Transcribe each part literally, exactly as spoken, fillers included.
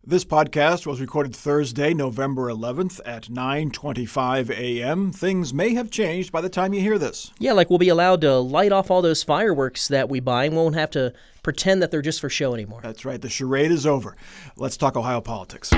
This podcast was recorded Thursday, November eleventh at nine twenty-five a.m. Things may have changed by the time you hear this. Yeah, like we'll be allowed to light off all those fireworks that we buy and won't have to pretend that they're just for show anymore. That's right. The charade is over. Let's talk Ohio politics.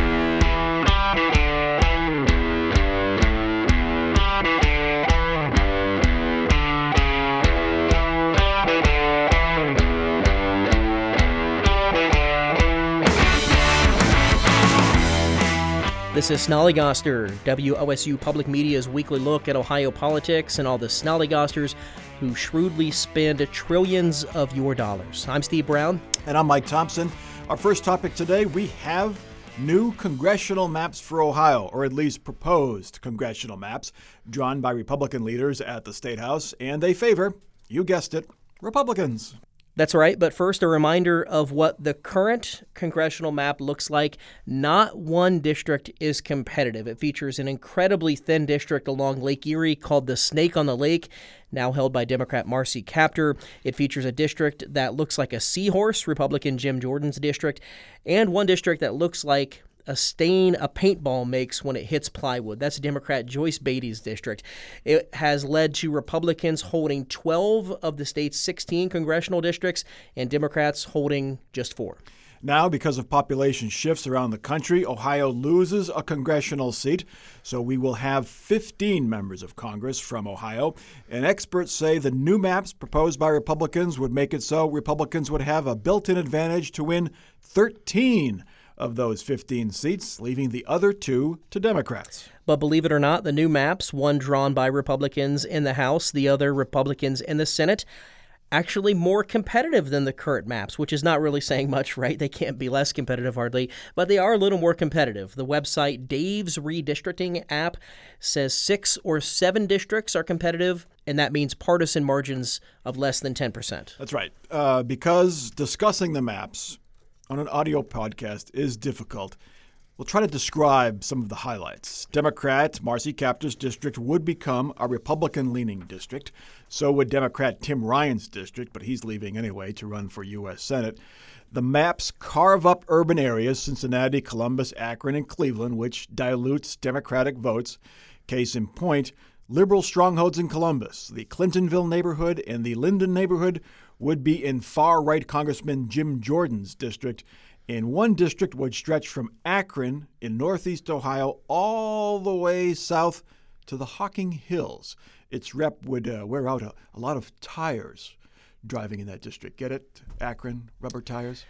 This is Snollygoster, W O S U Public Media's weekly look at Ohio politics and all the Snollygosters who shrewdly spend trillions of your dollars. I'm Steve Brown. And I'm Mike Thompson. Our first topic today, we have new congressional maps for Ohio, or at least proposed congressional maps, drawn by Republican leaders at the State House, and they favor, you guessed it, Republicans. That's right, but first a reminder of what the current congressional map looks like. Not one district is competitive. It features an incredibly thin district along Lake Erie called the Snake on the Lake, now held by Democrat Marcy Kaptur. It features a district that looks like a seahorse, Republican Jim Jordan's district, and one district that looks like a stain a paintball makes when it hits plywood. That's Democrat Joyce Beatty's district. It has led to Republicans holding twelve of the state's sixteen congressional districts and Democrats holding just four. Now, because of population shifts around the country, Ohio loses a congressional seat, so we will have fifteen members of Congress from Ohio. And experts say the new maps proposed by Republicans would make it so Republicans would have a built-in advantage to win thirteen of those fifteen seats, leaving the other two to Democrats. But believe it or not, the new maps, one drawn by Republicans in the House, the other Republicans in the Senate, actually more competitive than the current maps, which is not really saying much, right? They can't be less competitive hardly, but they are a little more competitive. The website Dave's Redistricting app says six or seven districts are competitive, and that means partisan margins of less than ten percent. That's right. Uh, because discussing the maps on an audio podcast is difficult, we'll try to describe some of the highlights. Democrat Marcy Kaptur's district would become a Republican-leaning district. So would Democrat Tim Ryan's district, but he's leaving anyway to run for U S Senate. The maps carve up urban areas, Cincinnati, Columbus, Akron, and Cleveland, which dilutes Democratic votes. Case in point, liberal strongholds in Columbus, the Clintonville neighborhood and the Linden neighborhood would be in far-right Congressman Jim Jordan's district, and one district would stretch from Akron in northeast Ohio all the way south to the Hocking Hills. Its rep would uh, wear out a, a lot of tires driving in that district. Get it? Akron, rubber tires?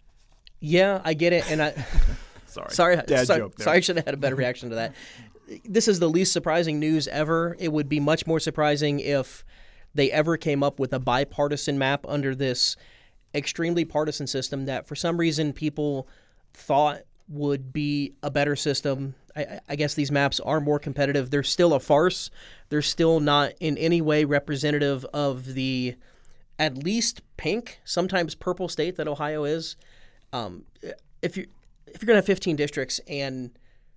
Yeah, I get it, and I... sorry, sorry, dad sorry, joke there. Sorry, I should have had a better reaction to that. This is the least surprising news ever. It would be much more surprising if they ever came up with a bipartisan map under this extremely partisan system that for some reason people thought would be a better system. I, I guess these maps are more competitive. They're still a farce. They're still not in any way representative of the at least pink, sometimes purple state that Ohio is. Um, if you if you're going to have fifteen districts and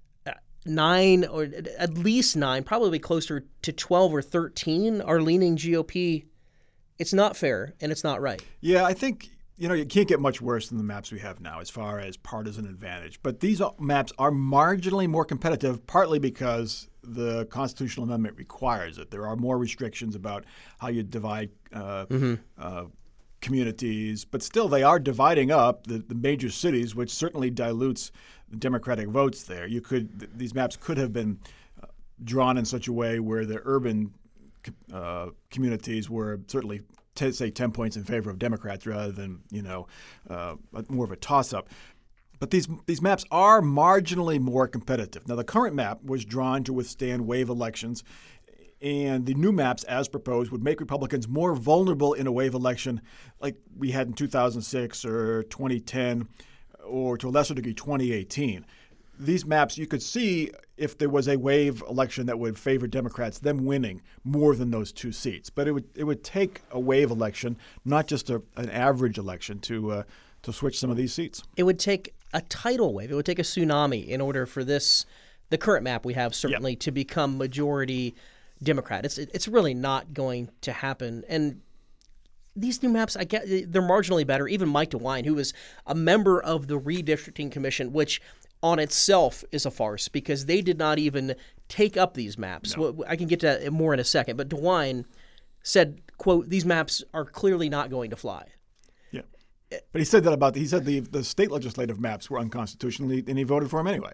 nine or at least nine, probably closer to twelve or thirteen are leaning G O P, it's not fair and it's not right. Yeah, I think, you know, you can't get much worse than the maps we have now as far as partisan advantage. But these maps are marginally more competitive, partly because the constitutional amendment requires it. There are more restrictions about how you divide uh, mm-hmm. uh, communities, but still they are dividing up the, the major cities, which certainly dilutes the Democratic votes there. You could th- these maps could have been uh, drawn in such a way where the urban uh, communities were certainly t- say ten points in favor of Democrats rather than you know uh, more of a toss-up. But these these maps are marginally more competitive. Now, the current map was drawn to withstand wave elections, and the new maps, as proposed, would make Republicans more vulnerable in a wave election like we had in two thousand six or twenty ten or, to a lesser degree, twenty eighteen. These maps, you could see if there was a wave election that would favor Democrats, them winning more than those two seats. But it would it would take a wave election, not just a, an average election, to uh, to switch some of these seats. It would take a tidal wave. It would take a tsunami in order for this, the current map we have certainly, yep. to become majority Democrat. It's it's really not going to happen. And these new maps, I get they're marginally better. Even Mike DeWine, who was a member of the redistricting commission, which on itself is a farce because they did not even take up these maps. No. I can get to that more in a second, but DeWine said, quote, these maps are clearly not going to fly. Yeah. But he said that about, he said the, the state legislative maps were unconstitutional, and he voted for them anyway.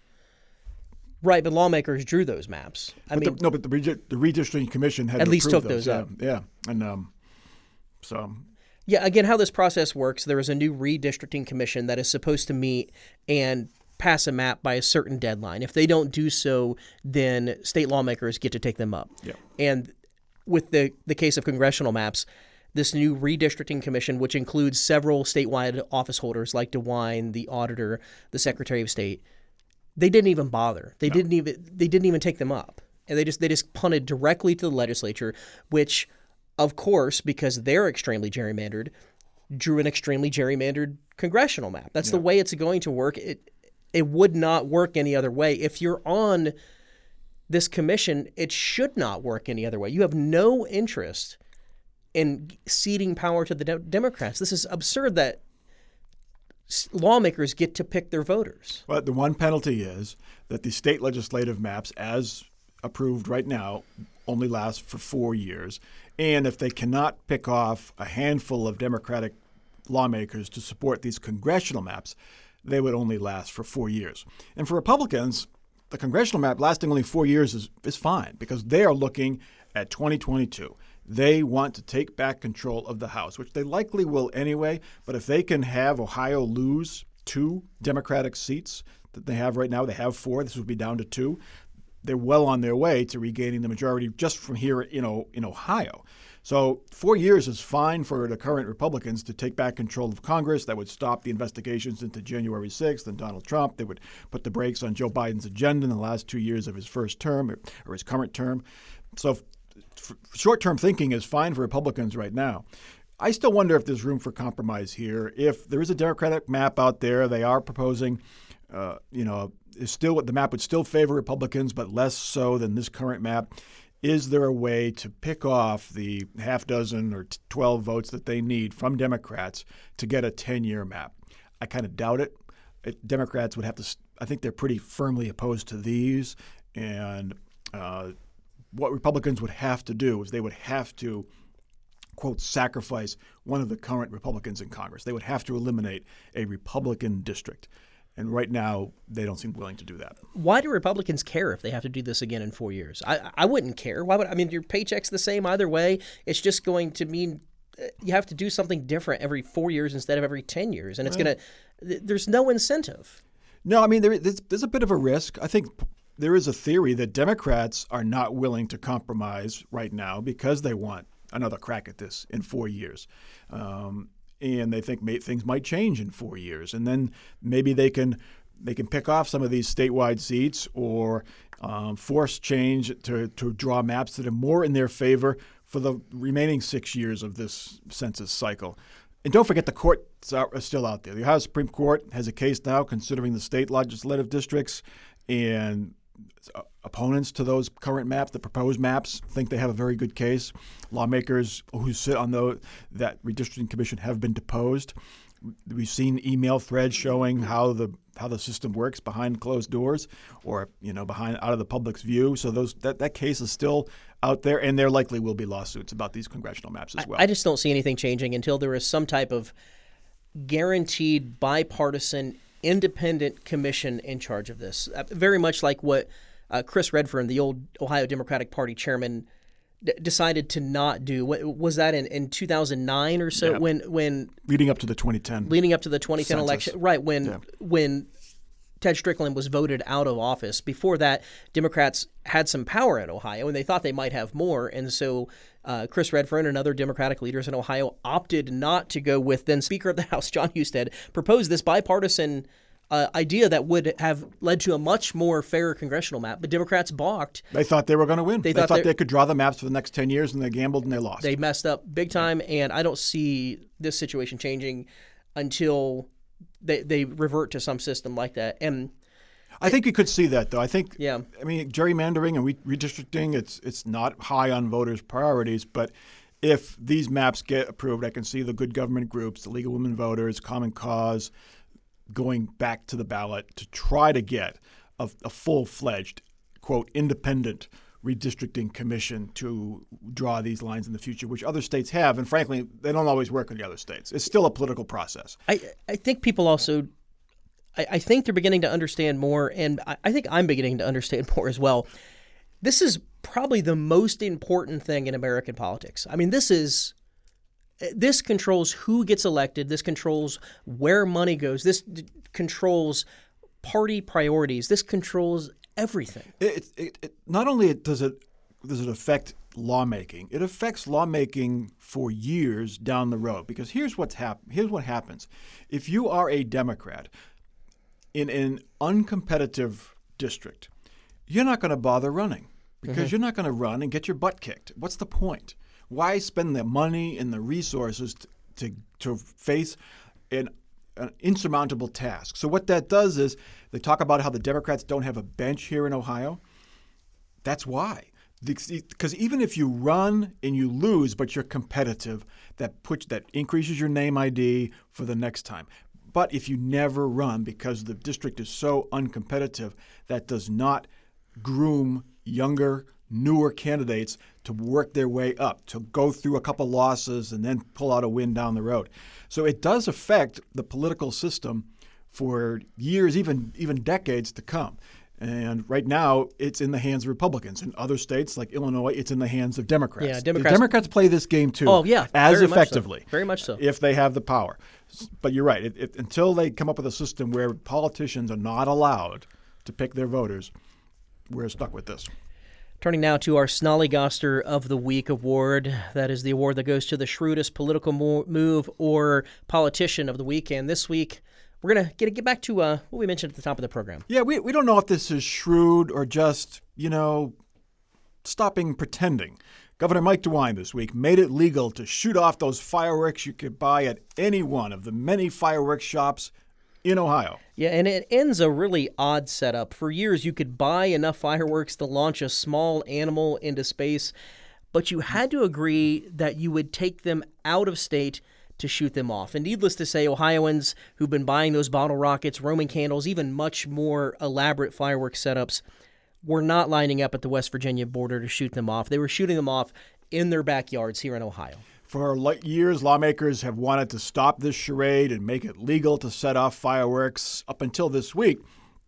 Right, but lawmakers drew those maps. I but mean, the, no, but the, redi- the redistricting commission had at to least approve took those yeah, up. Yeah, and um, so yeah. Again, how this process works: there is a new redistricting commission that is supposed to meet and pass a map by a certain deadline. If they don't do so, then state lawmakers get to take them up. Yeah. And with the the case of congressional maps, this new redistricting commission, which includes several statewide office holders like DeWine, the auditor, the Secretary of State, they didn't even bother. They no. didn't even they didn't even take them up, and they just they just punted directly to the legislature, which, of course, because they're extremely gerrymandered, drew an extremely gerrymandered congressional map. That's yeah. the way it's going to work. It it would not work any other way. If you're on this commission, it should not work any other way. You have no interest in ceding power to the de- Democrats. This is absurd that lawmakers get to pick their voters. Well, the one penalty is that the state legislative maps, as approved right now, only last for four years. And if they cannot pick off a handful of Democratic lawmakers to support these congressional maps, they would only last for four years. And for Republicans, the congressional map lasting only four years is, is fine because they are looking at twenty twenty-two. They want to take back control of the House, which they likely will anyway. But if they can have Ohio lose two Democratic seats that they have right now, they have four, this would be down to two, they're well on their way to regaining the majority just from here you know, in Ohio. So four years is fine for the current Republicans to take back control of Congress. That would stop the investigations into January sixth and Donald Trump. They would put the brakes on Joe Biden's agenda in the last two years of his first term or, or his current term. So f- short-term thinking is fine for Republicans right now. I still wonder if there's room for compromise here. If there is a Democratic map out there, they are proposing, uh, you know, is still the map would still favor Republicans, but less so than this current map. Is there a way to pick off the half dozen or twelve votes that they need from Democrats to get a ten-year map? I kind of doubt it. it. Democrats would have to – I think they're pretty firmly opposed to these. And uh, what Republicans would have to do is they would have to, quote, sacrifice one of the current Republicans in Congress. They would have to eliminate a Republican district. And right now, they don't seem willing to do that. Why do Republicans care if they have to do this again in four years? I, I wouldn't care. Why would I mean, your paycheck's the same either way. It's just going to mean you have to do something different every four years instead of every ten years. And it's right. going to – there's no incentive. No, I mean, there, there's, there's a bit of a risk. I think there is a theory that Democrats are not willing to compromise right now because they want another crack at this in four years. Um And they think may, things might change in four years, and then maybe they can they can pick off some of these statewide seats or um, force change to to draw maps that are more in their favor for the remaining six years of this census cycle. And don't forget the courts are, are still out there. The Ohio Supreme Court has a case now considering the state legislative districts, and opponents to those current maps, the proposed maps, think they have a very good case. Lawmakers who sit on the, that redistricting commission have been deposed. We've seen email threads showing how the how the system works behind closed doors, or you know behind out of the public's view. So those that, that case is still out there, and there likely will be lawsuits about these congressional maps as well. I, I just don't see anything changing until there is some type of guaranteed bipartisan independent commission in charge of this. Very much like what uh, Chris Redfern, the old Ohio Democratic Party chairman, d- decided to not do. What, was that in, in two thousand nine or so? Yeah. When when leading up to the twenty ten leading up to the twenty ten census. election, right? When yeah. when Ted Strickland was voted out of office. Before that, Democrats had some power in Ohio, and they thought they might have more, and so. Uh, Chris Redfern and other Democratic leaders in Ohio opted not to go with then Speaker of the House John Husted, proposed this bipartisan uh, idea that would have led to a much more fair congressional map, but Democrats balked. They thought they were going to win. They, they thought, thought they could draw the maps for the next ten years, and they gambled and they lost. They messed up big time, and I don't see this situation changing until they, they revert to some system like that. And I think you could see that, though. I think, yeah. I mean, gerrymandering and re- redistricting, it's it's not high on voters' priorities, but if these maps get approved, I can see the good government groups, the League of Women Voters, Common Cause, going back to the ballot to try to get a, a full-fledged, quote, independent redistricting commission to draw these lines in the future, which other states have. And frankly, they don't always work in the other states. It's still a political process. I, I think people also, I, I think they're beginning to understand more, and I, I think I'm beginning to understand more as well. This is probably the most important thing in American politics. I mean, this is, this controls who gets elected. This controls where money goes. This d- controls party priorities. This controls everything. It, it, it, not only does it does it affect lawmaking, it affects lawmaking for years down the road. Because here's what's hap- Here's what happens: if you are a Democrat in an uncompetitive district, you're not going to bother running because mm-hmm. you're not going to run and get your butt kicked. What's the point? Why spend the money and the resources to to, to face an an insurmountable task? So what that does is they talk about how the Democrats don't have a bench here in Ohio. That's why. Because even if you run and you lose, but you're competitive, that puts that increases your name I D for the next time. But if you never run because the district is so uncompetitive, that does not groom younger, newer candidates to work their way up, to go through a couple losses and then pull out a win down the road. So it does affect the political system for years, even even decades to come. And right now, it's in the hands of Republicans. In other states, like Illinois, it's in the hands of Democrats. Yeah, Democrats, the Democrats play this game too. Oh, yeah, as very effectively, much so. very much so, if they have the power. But you're right. It, it, until they come up with a system where politicians are not allowed to pick their voters, we're stuck with this. Turning now to our Snollygoster of the Week award. That is the award that goes to the shrewdest political mo- move or politician of the week. And this week, we're going to get get back to uh, what we mentioned at the top of the program. Yeah, we we don't know if this is shrewd or just, you know, stopping pretending. Governor Mike DeWine this week made it legal to shoot off those fireworks you could buy at any one of the many fireworks shops in Ohio. Yeah, and it ends a really odd setup. For years, you could buy enough fireworks to launch a small animal into space, but you had to agree that you would take them out of state to shoot them off. And needless to say, Ohioans who've been buying those bottle rockets, Roman candles, even much more elaborate fireworks setups, were not lining up at the West Virginia border to shoot them off. They were shooting them off in their backyards here in Ohio. For years, lawmakers have wanted to stop this charade and make it legal to set off fireworks. Up until this week,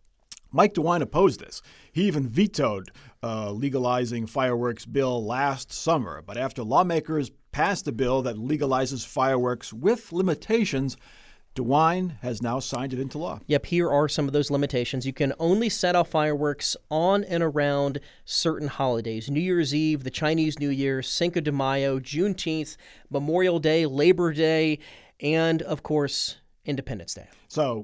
Mike DeWine opposed this. He even vetoed a legalizing fireworks bill last summer. But after lawmakers passed a bill that legalizes fireworks with limitations, DeWine has now signed it into law. Yep, here are some of those limitations. You can only set off fireworks on and around certain holidays. New Year's Eve, the Chinese New Year, Cinco de Mayo, Juneteenth, Memorial Day, Labor Day, and, of course, Independence Day. So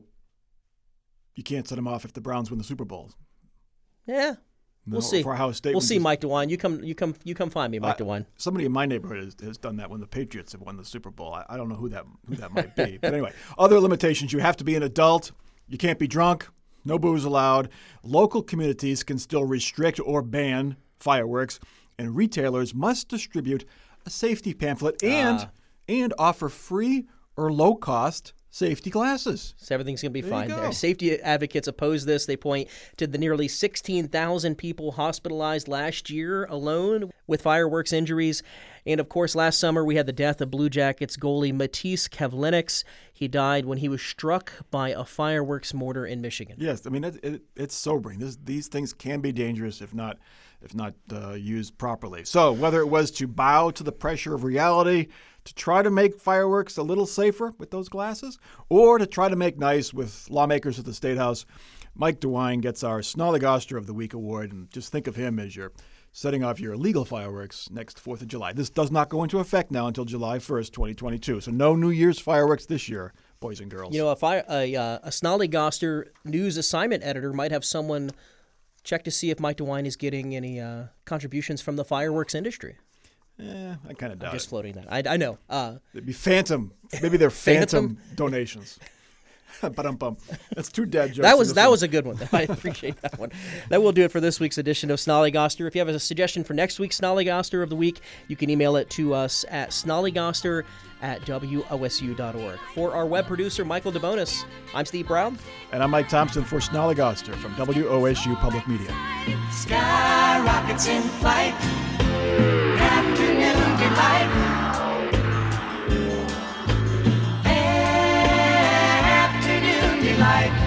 you can't set them off if the Browns win the Super Bowl. Yeah. No, we'll see. For Ohio State, we'll see, just, Mike DeWine. You come, you come, you come find me, Mike uh, DeWine. Somebody in my neighborhood has, has done that when the Patriots have won the Super Bowl. I, I don't know who that who that might be, but anyway, other limitations: you have to be an adult. You can't be drunk. No booze allowed. Local communities can still restrict or ban fireworks, and retailers must distribute a safety pamphlet and uh, and offer free or low cost safety glasses. So everything's going to be there fine there. Safety advocates oppose this. They point to the nearly sixteen thousand people hospitalized last year alone with fireworks injuries. And, of course, last summer we had the death of Blue Jackets goalie Matiss Kivlenieks. He died when he was struck by a fireworks mortar in Michigan. Yes, I mean, it, it, it's sobering. This, these things can be dangerous if not if not uh, used properly. So whether it was to bow to the pressure of reality, to try to make fireworks a little safer with those glasses, or to try to make nice with lawmakers at the State House, Mike DeWine gets our Snollygoster of the Week award. And just think of him as you're setting off your illegal fireworks next fourth of July. This does not go into effect now until July first, twenty twenty-two. So no New Year's fireworks this year, boys and girls. You know, if I, a, uh, a Snollygoster news assignment editor might have someone check to see if Mike DeWine is getting any uh, contributions from the fireworks industry. Yeah, I kind of doubt I'm just it. floating that. I, I know. Uh, It'd be phantom. Maybe they're phantom, phantom? donations. Ba-dum-bum. That's two dad jokes. That was that one. was a good one. I appreciate that one. That will do it for this week's edition of Snollygoster. If you have a suggestion for next week's Snollygoster of the week, you can email it to us at snollygoster at w o s u dot org. For our web producer, Michael DeBonis, I'm Steve Brown. And I'm Mike Thompson for Snollygoster from W O S U Public Media. Sky rockets in flight, afternoon delight, afternoon delight.